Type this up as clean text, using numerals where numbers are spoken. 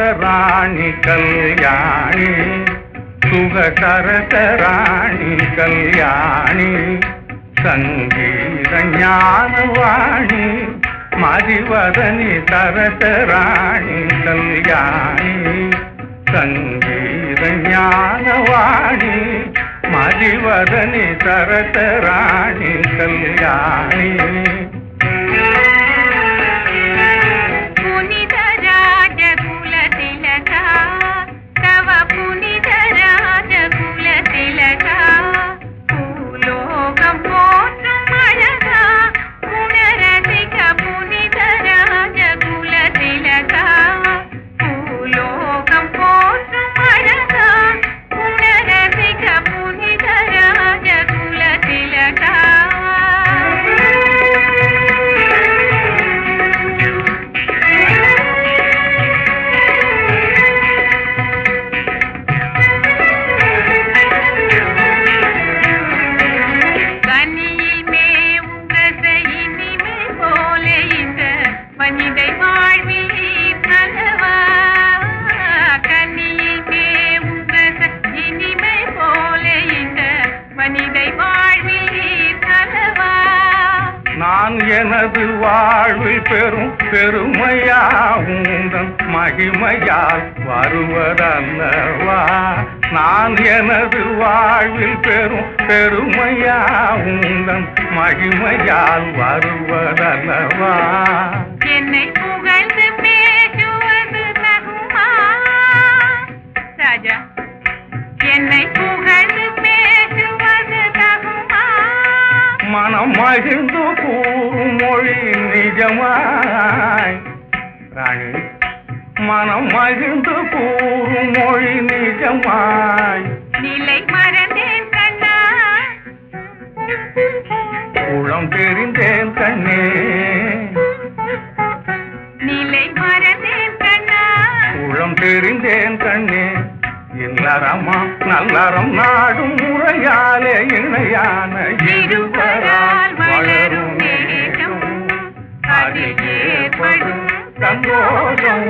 ராணி கல்யாணி சுகசரச ராணி கல்யாணி சங்கீத ஞானவாணி மதிவதனி சரச ராணி கல்யாணி சங்கீத ஞானவாணி மதிவதனி சரச ராணி கல்யாணி நான் எனது வாழ்வில் பெரும் பெருமையாவுந்தன் மகிமையால் வருவதல்லவா நான் எனது வாழ்வில் பெரும் பெருமையாவுந்தன் மகிமையால் வருவதல்லவா என்னை புகழ்ந்து பேசுவது தகுமா ராஜா என்னை புகழ்ந்து பேசுவது தகுமா மனம் மகிழ்ந்து கூறும் மொழி நிஜமாய் ராணி மனம் மகிழ்ந்து கூறும் மொழி நிஜமாய் நிலை மறந்தேன் கண்ணா உளம் தெரிந்தேன் கண்ணே நிலை மறந்தேன் கண்ணா உளம் தெரிந்தேன் கண்ணே இல்லறமா நல்லறம் நாடும் முறையாலே இணையான இருவரால் வளரும் நேசம் அதில் ஏற்படும் சந்தோஷம்